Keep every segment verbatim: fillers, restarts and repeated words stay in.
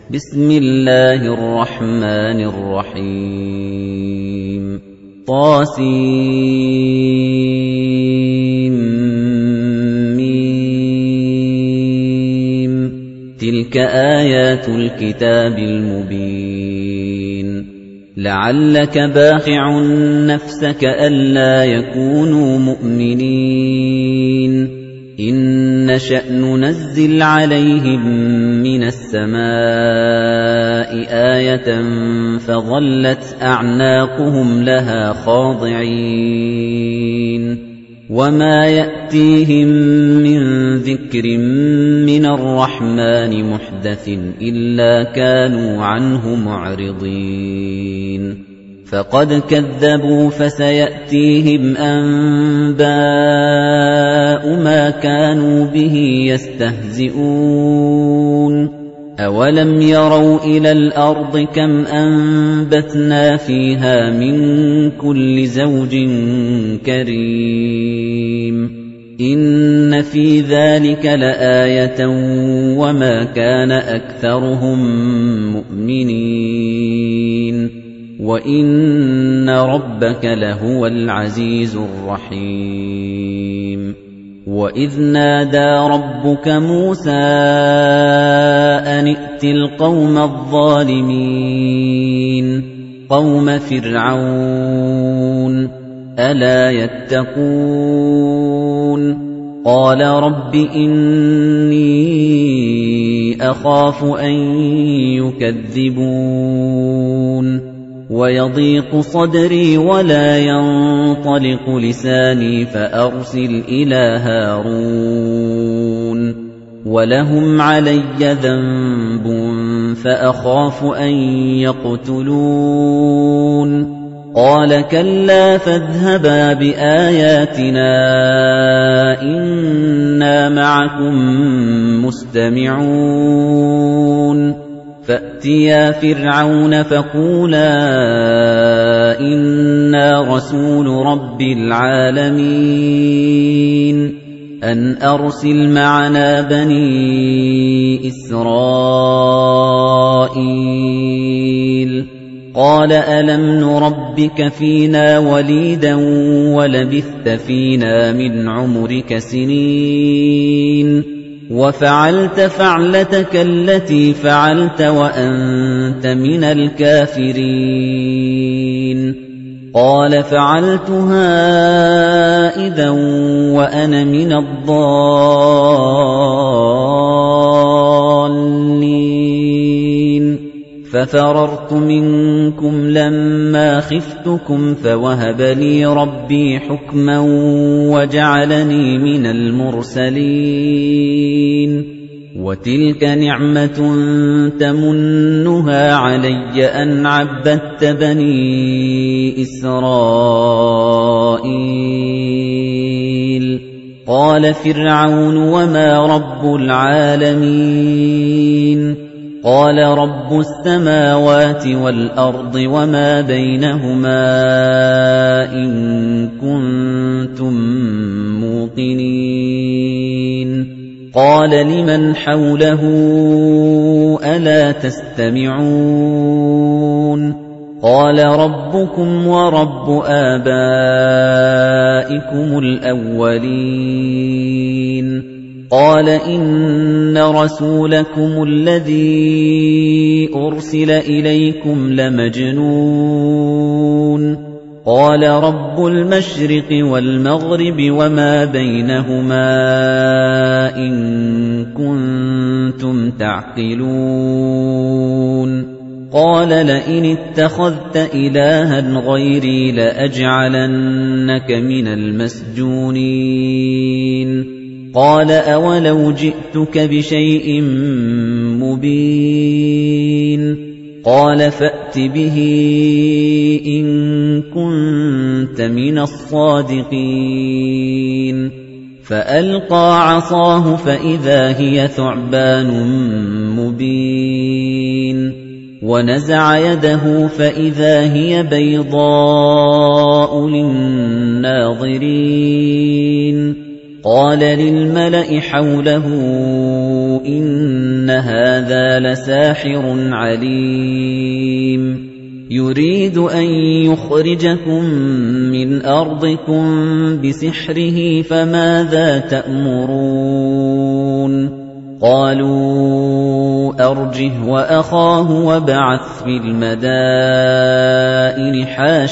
بسم الله الرحمن الرحيم طاسيم ميم تلك آيات الكتاب المبين لعلك باخع نفسك ألا يكونوا مؤمنين إن نشأ ننزل عليهم من السماء آية فظلت أعناقهم لها خاضعين وما يأتيهم من ذكر من الرحمن محدث إلا كانوا عنه معرضين فقد كذبوا فسيأتيهم أنباء ما كانوا به يستهزئون أولم يروا إلى الأرض كم أنبتنا فيها من كل زوج كريم إن في ذلك لآية وما كان أكثرهم مؤمنين وَإِنَّ رَبَّكَ لَهُوَ الْعَزِيزُ الرَّحِيمُ وَإِذْ نَادَى رَبُّكَ مُوسَىٰ أَنِ ائْتِ الْقَوْمَ الظَّالِمِينَ قَوْمَ فِرْعَوْنَ أَلَا يَتَّقُونَ قَالَ رَبِّ إِنِّي أَخَافُ أَن يُكَذِّبُونِ وَيَضِيقُ صَدْرِي وَلَا يَنطَلِقُ لِسَانِي فَأَرْسِلْ إِلَىٰ هَارُونَ وَلَهُمْ عَلَيَّ ذَنبٌ فَأَخَافُ أَن يَقْتُلُونِ قَالَ كَلَّا فَاذْهَبَا بِآيَاتِنَا إِنَّا مَعَكُم مُّسْتَمِعُونَ فَأْتِيَا فِرْعَوْنَ فَقُولَا إِنَّا رَسُولُ رَبِّ الْعَالَمِينَ أَنْ أَرْسِلْ مَعَنَا بَنِي إِسْرَائِيلَ قَالَ أَلَمْ نُرَبِّكَ فِينَا وَلِيدًا وَلَبِثْتَ فِينَا مِنْ عُمُرِكَ سِنِينَ وَفَعَلْتَ فَعْلَتَكَ الَّتِي فَعَلْتَ وَأَنتَ مِنَ الْكَافِرِينَ قَالَ فَعَلْتُهَا إِذًا وَأَنَا مِنَ الضَّالِّينَ فَفَرَرْتُ مِنكُمْ لَمَّا خِفْتُكُمْ فَوَهَبَ لِي رَبِّي حُكْمًا وَجَعَلَنِي مِنَ الْمُرْسَلِينَ وَتِلْكَ نِعْمَةٌ تَمُنُّهَا عَلَيَّ أَنْ عَبَّدتَّ بَنِي إِسْرَائِيلَ قَالَ فِرْعَوْنُ وَمَا رَبُّ الْعَالَمِينَ قَالَ رَبُّ السَّمَاوَاتِ وَالْأَرْضِ وَمَا بَيْنَهُمَا إِن كُنتُم مُّوقِنِينَ قَالَ لِمَنْ حَوْلَهُ أَلَا تَسْتَمِعُونَ قَالَ رَبُّكُمْ وَرَبُّ آبَائِكُمُ الْأَوَّلِينَ قَالَ إِنَّ رَسُولَكُمُ الَّذِي أُرْسِلَ إِلَيْكُمْ لَمَجْنُونٌ قَالَ رَبُّ الْمَشْرِقِ وَالْمَغْرِبِ وَمَا بَيْنَهُمَا إِن كُنتُمْ تَعْقِلُونَ قَالَ لَئِنِ اتَّخَذْتَ إِلَٰهًا غَيْرِي لَأَجْعَلَنَّكَ مِنَ الْمَسْجُونِينَ قَالَ أَوَلَوْ جِئْتُكَ بِشَيْءٍ مُّبِينٍ قَالَ فَأْتِ بِهِ إِن كُنتَ مِنَ الصَّادِقِينَ فَأَلْقَىٰ عَصَاهُ فَإِذَا هِيَ ثُعْبَانٌ مُّبِينٌ وَنَزَعَ يَدَهُ فَإِذَا هِيَ بَيْضَاءُ لِلنَّاظِرِينَ قال للملأ حوله إن هذا لساحر عليم يريد أن يخرجكم من أرضكم بسحره فماذا تأمرون قالوا أرجه وأخاه وابعث في المدائن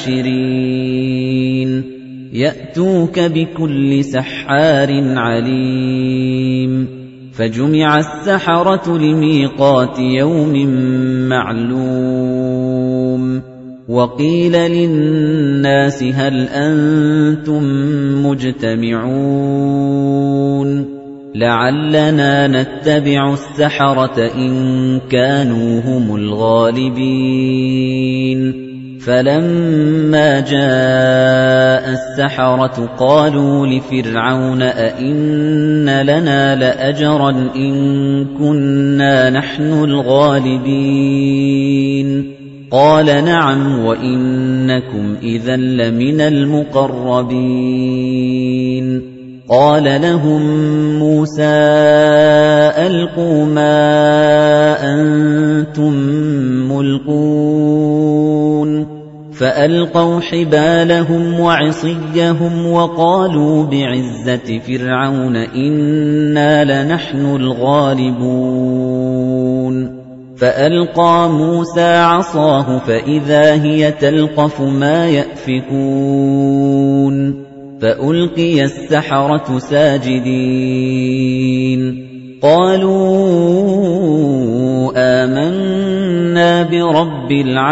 حاشرين يأتوك بكل سحار عليم فجمع السحرة لميقات يوم معلوم وقيل للناس هل أنتم مجتمعون لعلنا نتبع السحرة إن كانوا هم الغالبين فلما جاء السحرة قالوا لفرعون أئن لنا لأجرا إن كنا نحن الغالبين قال نعم وإنكم إذا لمن المقربين قال لهم موسى ألقوا ما أنتم ملقون فألقوا حبالهم وعصيهم وقالوا بعزة فرعون إنا لنحن الغالبون فألقى موسى عصاه فإذا هي تلقف ما يأفكون فألقي السحرة ساجدين قالوا آمنا برب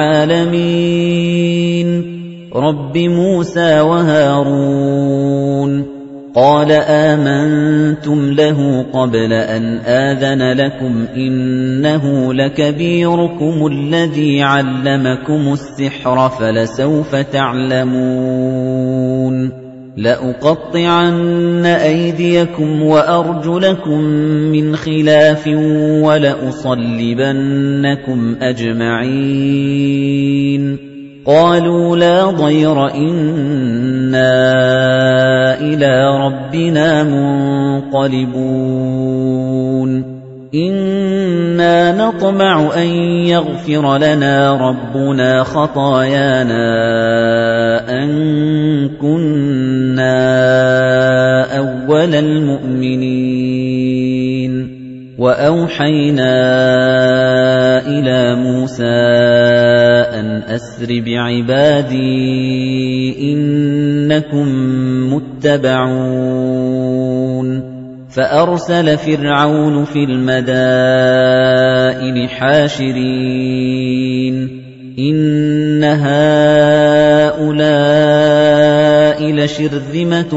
العالمين رب موسى وهارون قال آمنتم له قبل أن آذن لكم إنه لكبيركم الذي علمكم السحر فلسوف تعلمون لأقطعن أيديكم وأرجلكم من خلاف ولأصلبنكم أجمعين قالوا لا ضير إنا إلى ربنا منقلبون إنا نطمع أن يغفر لنا ربنا خطايانا أن كنا أول المؤمنين وأوحينا إلى موسى أن أسر بعبادي إنكم متبعون فأرسل فرعون في المدائن حاشرين إن هؤلاء لشرذمة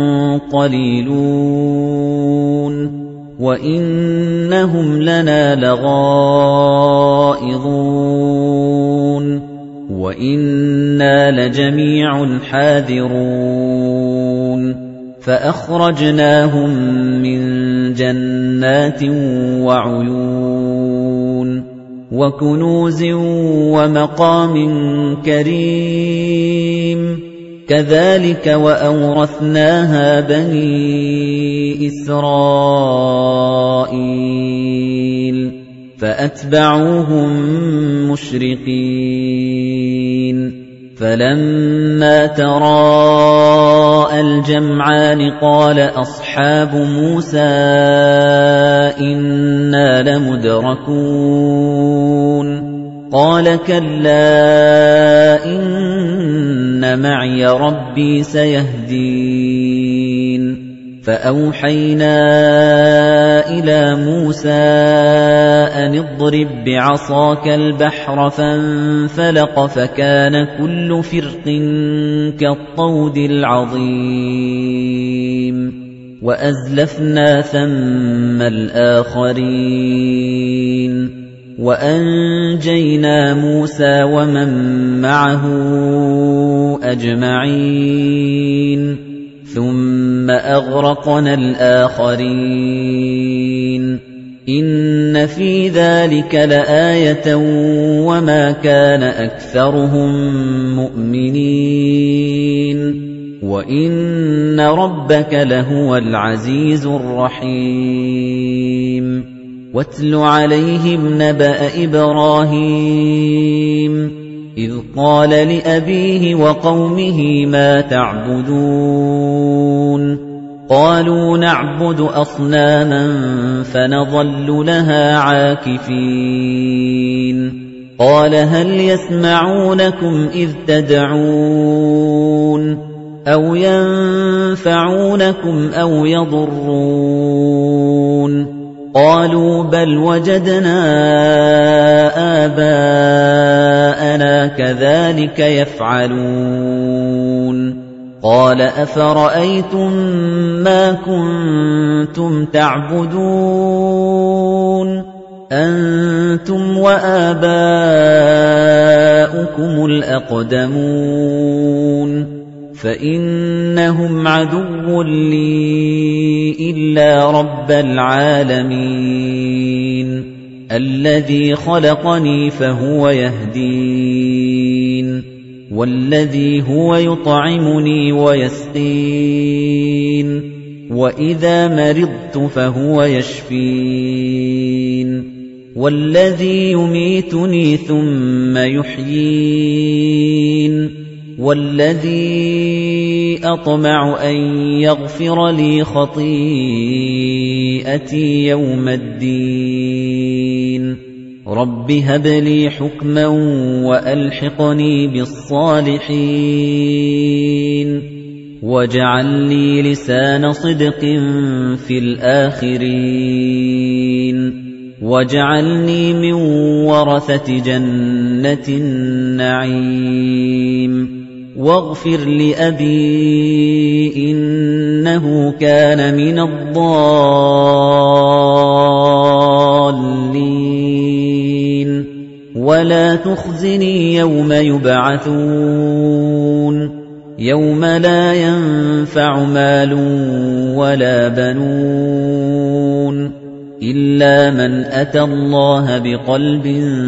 قليلون وإنهم لنا لغائظون وإنا لجميع حاذرون فأخرجناهم من جنات وعيون وكنوز ومقام كريم كذلك وأورثناها بني إسرائيل فأتبعوهم مشرقين فلما تراءى الجمعان قال أصحاب موسى إنا لمدركون قال كلا إن معي ربي سيهدين فأوحينا إلى موسى أن اضرب بعصاك البحر فانفلق فكان كل فرق كالطود العظيم وأزلفنا ثم الآخرين وأنجينا موسى ومن معه أجمعين ثم أغرقنا الآخرين إن في ذلك لآية وما كان أكثرهم مؤمنين وَإِنَّ رَبَّكَ لَهُوَ الْعَزِيزُ الرَّحِيمُ وَاتْلُ عَلَيْهِمْ نَبَأَ إِبْرَاهِيمَ إِذْ قَالَ لِأَبِيهِ وَقَوْمِهِ مَا تَعْبُدُونَ قَالُوا نَعْبُدُ أَصْنَامًا فَنَظَلُّ لَهَا عَاكِفِينَ قَالَ هَلْ يَسْمَعُونَكُمْ إِذْ تَدْعُونَ أَوْ يَنفَعُونَكُمْ أَوْ يَضُرُّونَ قَالُوا بَلْ وَجَدْنَا آبَاءَنَا كَذَلِكَ يَفْعَلُونَ قَالَ أَفَرَأَيْتُم مَّا كُنتُمْ تَعْبُدُونَ أَنتُمْ وَآبَاؤُكُمُ الْأَقْدَمُونَ فَإِنَّهُمْ عَدُوٌّ لِّي إِلَّا رَبَّ الْعَالَمِينَ الَّذِي خَلَقَنِي فَهُوَ يَهْدِينِ وَالَّذِي هُوَ يُطْعِمُنِي وَيَسْقِينِ وَإِذَا مَرِضْتُ فَهُوَ يَشْفِينِ وَالَّذِي يُمِيتُنِي ثُمَّ يُحْيِينِ وَالَّذِي أَطْمَعُ أَن يَغْفِرَ لِي خَطِيئَتِي يَوْمَ الدِّينِ رَبِّ هَبْ لِي حُكْمًا وَأَلْحِقْنِي بِالصَّالِحِينَ وَاجْعَل لِّي لِسَانَ صِدْقٍ فِي الْآخِرِينَ وَاجْعَلْنِي مِن وَرَثَةِ جَنَّةِ النَّعِيمِ وَاغْفِرْ لِأَبِي إِنَّهُ كَانَ مِنَ الضَّالِّينَ وَلَا تُخْزِنِي يَوْمَ يُبْعَثُونَ يَوْمَ لَا يَنفَعُ مَالٌ وَلَا بَنُونَ إِلَّا مَنْ أَتَى اللَّهَ بِقَلْبٍ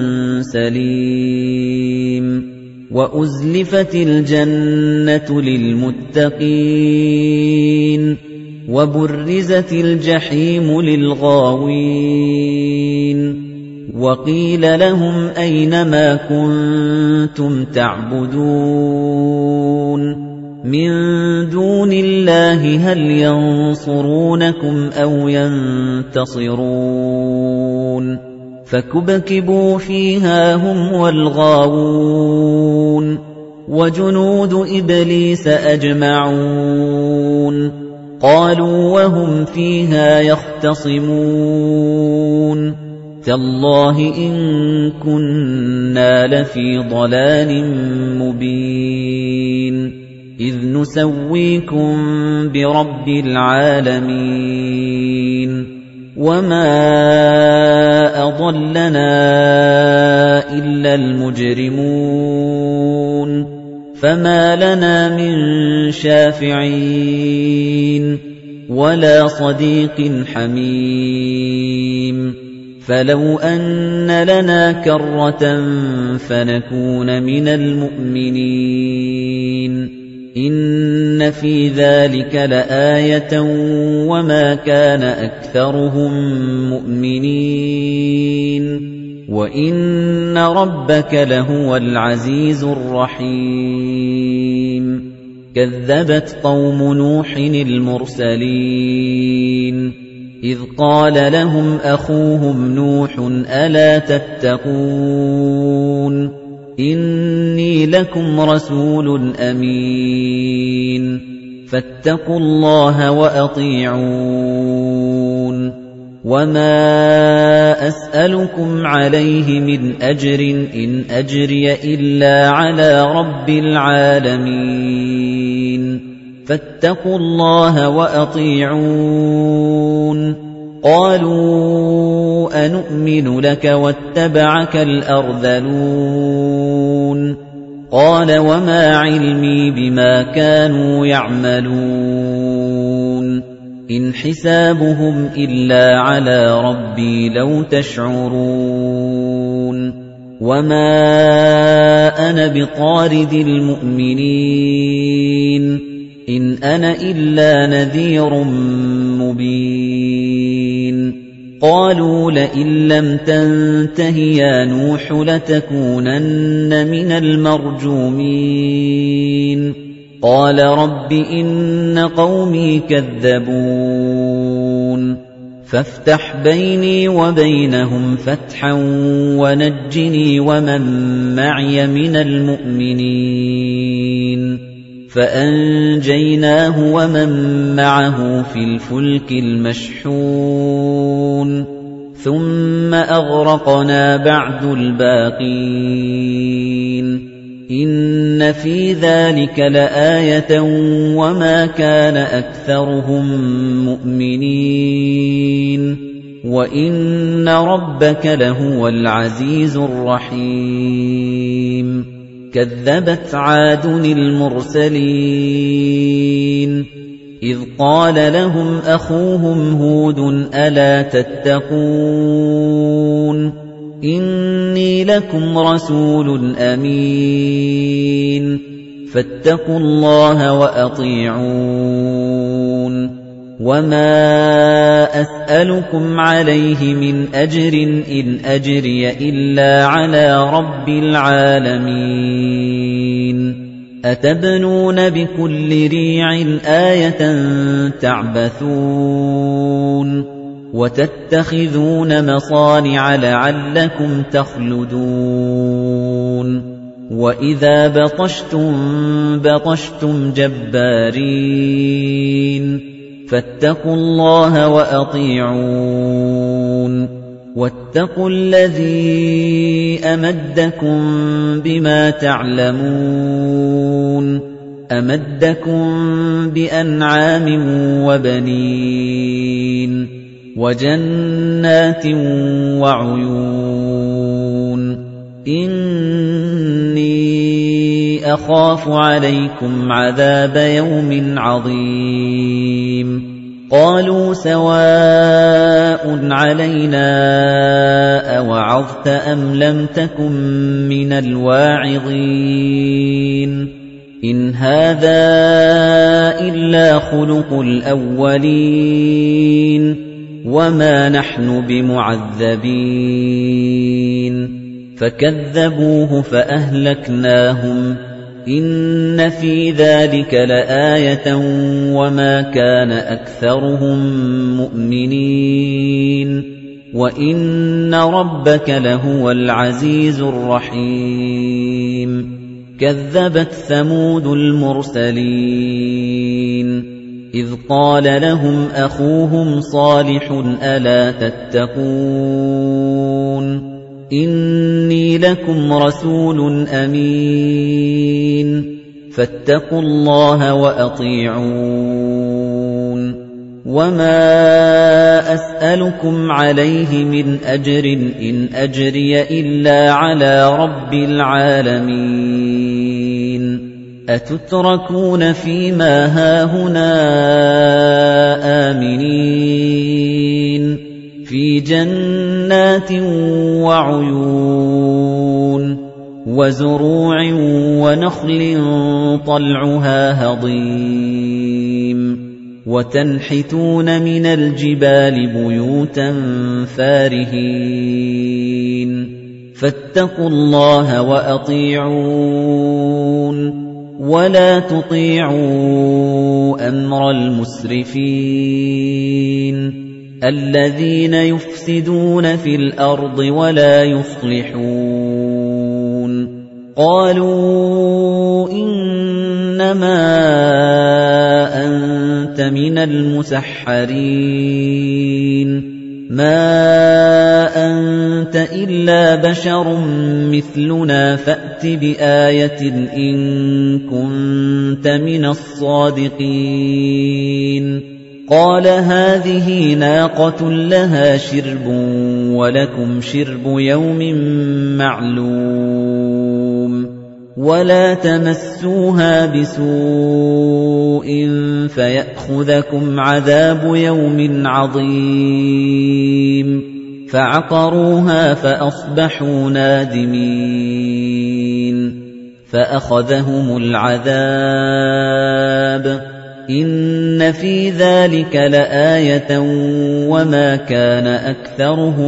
سَلِيمٍ وَأُزْلِفَتِ الْجَنَّةُ لِلْمُتَّقِينَ وَبُرِّزَتِ الْجَحِيمُ لِلْغَاوِينَ وَقِيلَ لَهُمْ أَيْنَ مَا كُنتُمْ تَعْبُدُونَ مِن دُونِ اللَّهِ هَلْ يَنصُرُونَكُمْ أَوْ يَنتَصِرُونَ فَكُبْكِبُوا فِيهَا هُمْ وَالْغَاوُونَ وَجُنُودُ إِبْلِيسَ أَجْمَعُونَ قَالُوا وَهُمْ فِيهَا يَخْتَصِمُونَ تَاللَّهِ إِن كُنَّا لَفِي ضَلَالٍ مُبِينٍ إِذْ نُسَوِّيكُم بِرَبِّ الْعَالَمِينَ وَمَا أَضَلَّنَا إِلَّا الْمُجْرِمُونَ فَمَا لَنَا مِن شَافِعِينَ وَلَا صَدِيقٍ حَمِيمٍ فَلَوْ أَنَّ لَنَا كَرَّةً فَنَكُونَ مِنَ الْمُؤْمِنِينَ إِنَّ فِي ذَلِكَ لَآيَةً وَمَا كَانَ أَكْثَرُهُم مُؤْمِنِينَ وَإِنَّ رَبَّكَ لَهُوَ الْعَزِيزُ الرَّحِيمُ كَذَّبَتْ قَوْمُ نُوحٍ الْمُرْسَلِينَ إِذْ قَالَ لَهُمْ أَخُوهُمْ نُوحٌ أَلَا تَتَّقُونَ إِنِّي لَكُمْ رَسُولٌ أَمِينٌ فَاتَّقُوا اللَّهَ وَأَطِيعُونِ وَمَا أَسْأَلُكُمْ عَلَيْهِ مِنْ أَجْرٍ إِنْ أَجْرِيَ إِلَّا عَلَى رَبِّ الْعَالَمِينَ فَاتَّقُوا اللَّهَ وَأَطِيعُونِ قَالُوا أَنُؤْمِنُ لَكَ وَاتَّبَعَكَ الْأَرْذَلُونَ قَالَ وَمَا عِلْمِي بِمَا كَانُوا يَعْمَلُونَ إِنْ حِسَابُهُمْ إِلَّا عَلَى رَبِّي لَوْ تَشْعُرُونَ وَمَا أَنَا بِطَارِدِ الْمُؤْمِنِينَ إِنْ أَنَا إِلَّا نَذِيرٌ مُبِينٌ قَالُوا لَئِن لَّمْ تَنتَهِ يَا نُوحُ لَتَكُونَنَّ مِنَ الْمَرْجُومِينَ قَالَ رَبِّ إِنَّ قَوْمِي كَذَّبُونِ فَافْتَحْ بَيْنِي وَبَيْنَهُمْ فَتْحًا وَنَجِّنِي وَمَن مَّعِيَ مِنَ الْمُؤْمِنِينَ فَأَنجَيْنَاهُ وَمَن مَّعَهُ فِي الْفُلْكِ الْمَشْحُونِ ثُمَّ أَغْرَقْنَا بَعْدُ الْبَاقِينَ إِنَّ فِي ذَلِكَ لَآيَةً وَمَا كَانَ أَكْثَرُهُم مُّؤْمِنِينَ وَإِنَّ رَبَّكَ لَهُوَ الْعَزِيزُ الرَّحِيمُ كَذَّبَتْ عَادٌ الْمُرْسَلِينَ إِذْ قَالَ لَهُمْ أَخُوهُمْ هُودٌ أَلَا تَتَّقُونَ إِنِّي لَكُمْ رَسُولٌ أَمِينٌ فَاتَّقُوا اللَّهَ وَأَطِيعُونِ وَمَا أَسْأَلُكُمْ عَلَيْهِ مِنْ أَجْرٍ إِنْ أَجْرِيَ إِلَّا عَلَى رَبِّ الْعَالَمِينَ أَتَبْنُونَ بِكُلِّ رِيعٍ آيَةً تَعْبَثُونَ وَتَتَّخِذُونَ مَصَانِعَ لَعَلَّكُمْ تَخْلُدُونَ وَإِذَا بَطَشْتُم بَطَشْتُمْ جَبَّارِينَ فَاتَّقُوا اللَّهَ وَأَطِيعُونِ وَاتَّقُوا الَّذِي أَمَدَّكُم بِمَا تَعْلَمُونَ أَمَدَّكُم بِأَنْعَامٍ وَبَنِينَ وَجَنَّاتٍ وَعُيُونٍ إِنِّي أَخَافُ عَلَيْكُمْ عَذَابَ يَوْمٍ عَظِيمٍ قَالُوا سَوَاءٌ عَلَيْنَا أَوَعَظْتَ أَمْ لَمْ تَكُن مِّنَ الْوَاعِظِينَ إِنْ هَذَا إِلَّا خُلُقُ الْأَوَّلِينَ وَمَا نَحْنُ بِمُعَذَّبِينَ فَكَذَّبُوهُ فَأَهْلَكْنَاهُمْ إِنَّ فِي ذَلِكَ لَآيَةً وَمَا كَانَ أَكْثَرُهُم مُّؤْمِنِينَ وَإِنَّ رَبَّكَ لَهُوَ الْعَزِيزُ الرَّحِيمُ كَذَّبَتْ ثَمُودُ الْمُرْسَلِينَ إِذْ قَالَ لَهُمْ أَخُوهُمْ صَالِحٌ أَلَا تَتَّقُونَ إِنِّي لَكُمْ رَسُولٌ أَمِينٌ فَاتَّقُوا اللَّهَ وَأَطِيعُونِ وَمَا أَسْأَلُكُمْ عَلَيْهِ مِنْ أَجْرٍ إِنْ أَجْرِيَ إِلَّا عَلَى رَبِّ الْعَالَمِينَ أَتُتْرَكُونَ فِي مَا هَاهُنَا آمِنِينَ فِي جَنَّاتٍ وَعُيُونٍ وَزُرُوعٍ وَنَخْلٍ طَلْعُهَا هَضِيمٌ وَتَنْحِتُونَ مِنَ الْجِبَالِ بُيُوتًا فَارِهِينَ فَاتَّقُوا اللَّهَ وَأَطِيعُونِ وَلَا تُطِيعُوا أَمْرَ الْمُسْرِفِينَ الَّذِينَ يُفْسِدُونَ فِي الْأَرْضِ وَلَا يُصْلِحُونَ قَالُوا إِنَّمَا أَنتَ مِنَ الْمُسَحَّرِينَ مَا أَنتَ إِلَّا بَشَرٌ مِثْلُنَا فَأْتِ بِآيَةٍ إِن كُنتَ مِنَ الصَّادِقِينَ قَالَ هَٰذِهِ نَاقَةٌ لَّهَا شِرْبٌ وَلَكُمْ شِرْبُ يَوْمٍ مَّعْلُومٍ وَلَا تَمَسُّوهَا بِسُوءٍ فَيَأْخُذَكُمْ عَذَابُ يَوْمٍ عَظِيمٍ فَعَقَرُوهَا فَأَصْبَحُوا نَادِمِينَ فَأَخَذَهُمُ الْعَذَابُ إِنَّ فِي ذَلِكَ لَآيَةً وَمَا كَانَ أَكْثَرُهُم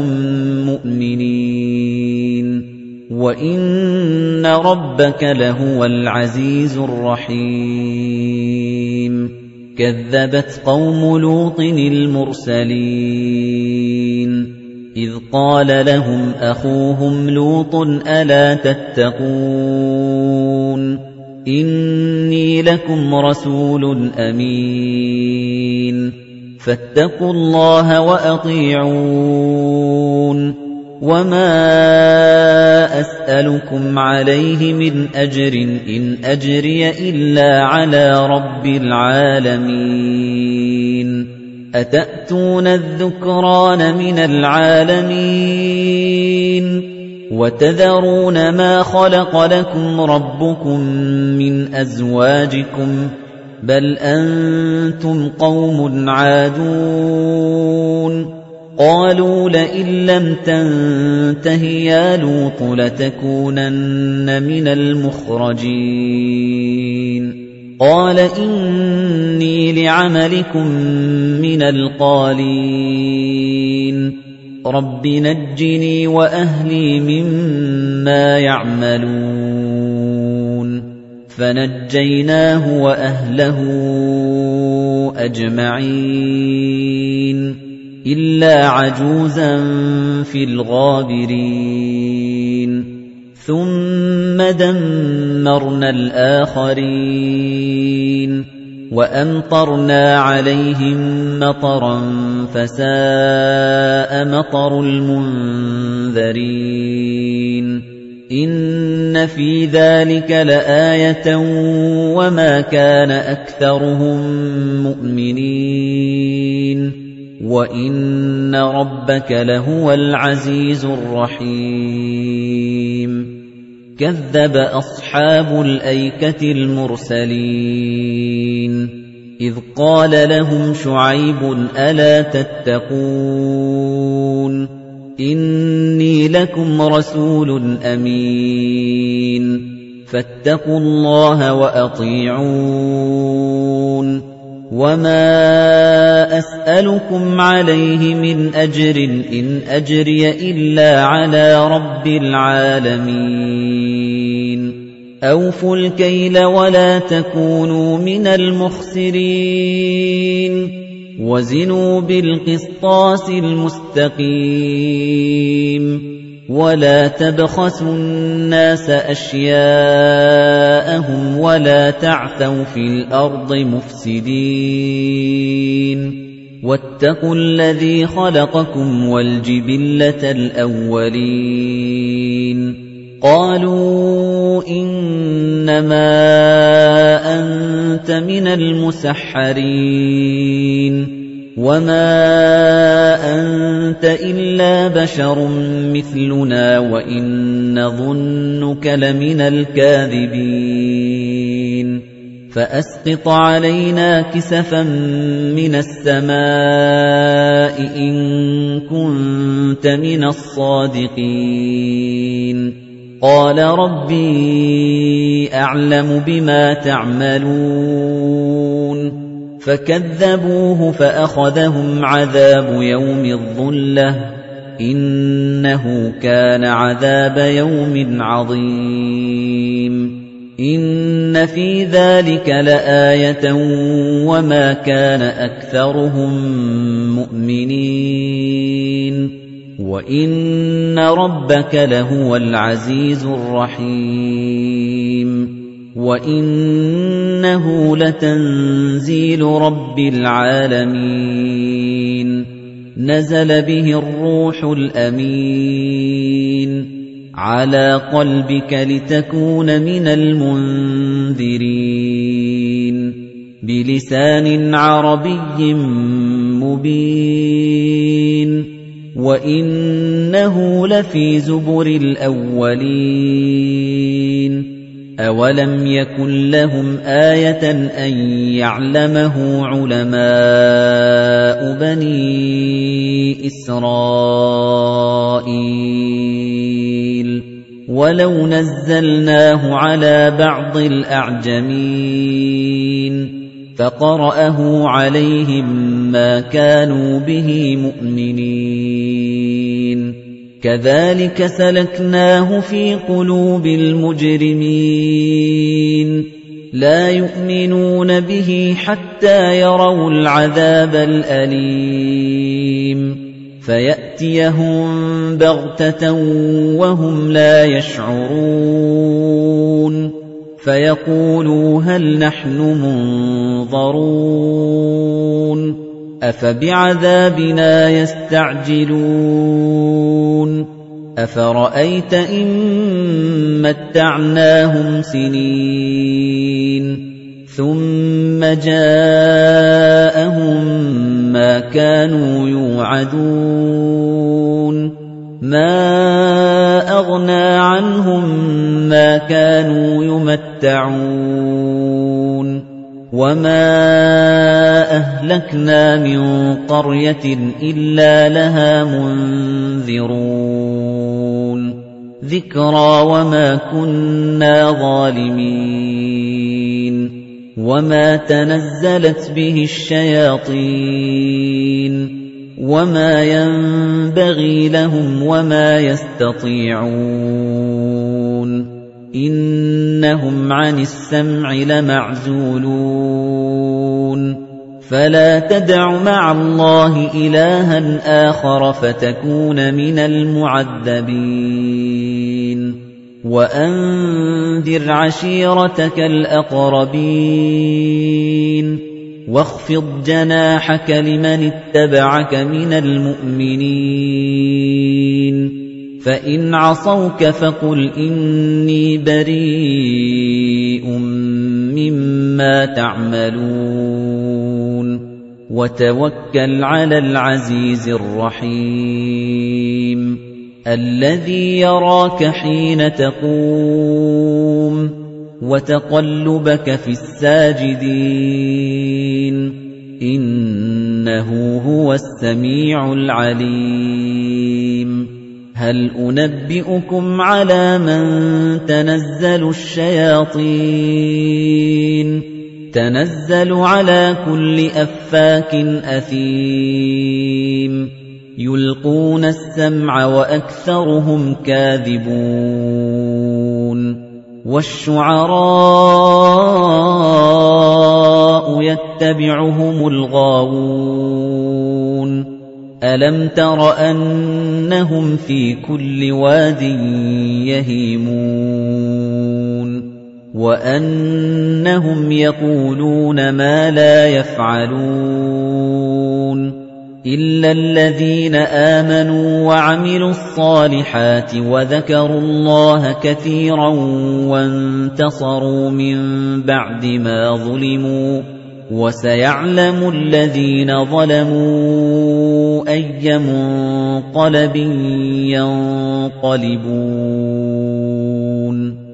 مُّؤْمِنِينَ وَإِنَّ رَبَّكَ لَهُوَ الْعَزِيزُ الرَّحِيمُ كَذَّبَتْ قَوْمُ لُوطٍ الْمُرْسَلِينَ إِذْ قَالَ لَهُمْ أَخُوهُمْ لُوطٌ أَلَا تَتَّقُونَ إِنِّي لَكُمْ رَسُولٌ أَمِينٌ فَاتَّقُوا اللَّهَ وَأَطِيعُونِ وَمَا أَسْأَلُكُمْ عَلَيْهِ مِنْ أَجْرٍ إِنْ أَجْرِيَ إِلَّا عَلَى رَبِّ الْعَالَمِينَ أَتَأْتُونَ الذُّكْرَانَ مِنَ الْعَالَمِينَ وَتَذَرُونَ مَا خَلَقَ لَكُمْ رَبُّكُم مِّنْ أَزْوَاجِكُمْ بَلْ أَنتُمْ قَوْمٌ عَادُونَ قَالُوا لَئِن لَّمْ تَنتَهِ يَا لُوطُ لَتَكُونَنَّ مِنَ الْمُخْرَجِينَ قَالَ إِنِّي لِعَمَلِكُم مِّنَ الْقَالِينَ رَبِّ نَجِّنِي وَأَهْلِي مِمَّا يَعْمَلُونَ فَنَجَّيْنَاهُ وَأَهْلَهُ أَجْمَعِينَ إِلَّا عَجُوزًا فِي الْغَابِرِينَ ثُمَّ دَمَّرْنَا الْآخَرِينَ وَأَمْطَرْنَا عَلَيْهِم مَّطَرًا فَسَاءَ مَطَرُ الْمُنذَرِينَ إِنَّ فِي ذَلِكَ لَآيَةً وَمَا كَانَ أَكْثَرُهُم مُّؤْمِنِينَ وَإِنَّ رَبَّكَ لَهُوَ الْعَزِيزُ الرَّحِيمُ كَذَّبَ أَصْحَابُ الْأَيْكَةِ الْمُرْسَلِينَ إِذْ قَالَ لَهُمْ شُعَيْبٌ أَلَا تَتَّقُونَ إِنِّي لَكُمْ رَسُولٌ أَمِينٌ فَاتَّقُوا اللَّهَ وَأَطِيعُونِ وَمَا أَسْأَلُكُمْ عَلَيْهِ مِنْ أَجْرٍ إِنْ أَجْرِيَ إِلَّا عَلَى رَبِّ الْعَالَمِينَ أَوْفُوا الْكَيْلَ وَلَا تَكُونُوا مِنَ الْمُخْسِرِينَ وَزِنُوا بِالْقِسْطَاسِ الْمُسْتَقِيمِ وَلَا تَبْخَسُوا النَّاسَ أَشْيَاءَهُمْ وَلَا تَعْثَوْا فِي الْأَرْضِ مُفْسِدِينَ وَاتَّقُوا الَّذِي خَلَقَكُمْ وَالْجِبِلَّةَ الْأَوَّلِينَ قَالُوا إِنَّمَا أَنتَ مِنَ الْمُسَحَّرِينَ وَمَا أَنتَ إِلَّا بَشَرٌ مِثْلُنَا وَإِن نَّظُنُّكَ لَمِنَ الْكَاذِبِينَ فَأَسْقِطْ عَلَيْنَا كِسَفًا مِّنَ السَّمَاءِ إِن كُنتَ مِنَ الصَّادِقِينَ قَالَ رَبِّي أَعْلَمُ بِمَا تَعْمَلُونَ فَكَذَّبُوهُ فَأَخَذَهُمْ عَذَابُ يَوْمِ الظُّلَّةِ إِنَّهُ كَانَ عَذَابَ يَوْمٍ عَظِيمٍ إِنَّ فِي ذَلِكَ لَآيَةً وَمَا كَانَ أَكْثَرُهُم مُّؤْمِنِينَ وَإِنَّ رَبَّكَ لَهُوَ الْعَزِيزُ الرَّحِيمُ وَإِنَّهُ لَتَنزِيلُ رَبِّ الْعَالَمِينَ نَزَلَ بِهِ الرُّوحُ الْأَمِينُ عَلَى قَلْبِكَ لِتَكُونَ مِنَ الْمُنذِرِينَ بِلِسَانٍ عَرَبِيٍّ مُبِينٍ وَإِنَّهُ لَفِي زُبُرِ الْأَوَّلِينَ أَوَلَمْ يَكُنْ لَهُمْ آيَةً أَن يَعْلَمَهُ عُلَمَاءُ بَنِي إِسْرَائِيلَ وَلَوْ نَزَّلْنَاهُ عَلَى بَعْضِ الْأَعْجَمِينَ فقرأه عليهم ما كانوا به مؤمنين كذلك سلكناه في قلوب المجرمين لا يؤمنون به حتى يروا العذاب الأليم فيأتيهم بغتة وهم لا يشعرون فيقولوا هل نحن منظرون أفبعذابنا يستعجلون أفرأيت إن متعناهم سنين ثم جاءهم ما كانوا يوعدون ما أغنى عنهم ما كانوا يمتعون وما أهلكنا من قرية إلا لها منذرون ذكرى وما كنا ظالمين وما تنزلت به الشياطين وما ينبغي لهم وما يستطيعون إنهم عن السمع لمعزولون فلا تدع مع الله إلها آخر فتكون من المعذبين وأنذر عشيرتك الأقربين واخفض جناحك لمن اتبعك من المؤمنين فإن عصوك فقل إني بريء مما تعملون وتوكل على العزيز الرحيم الذي يراك حين تقوم وتقلبك في الساجدين إنه هو السميع العليم هل أنبئكم على من تنزل الشياطين تنزل على كل أفاك أثيم يلقون السمع وأكثرهم كاذبون والشعراء يتبعهم الغاوون ألم تر أنهم في كل واد يهيمون وأنهم يقولون ما لا يفعلون إلا الذين آمنوا وعملوا الصالحات وذكروا الله كثيرا وانتصروا من بعد ما ظلموا وسيعلم الذين ظلموا أي منقلب ينقلبون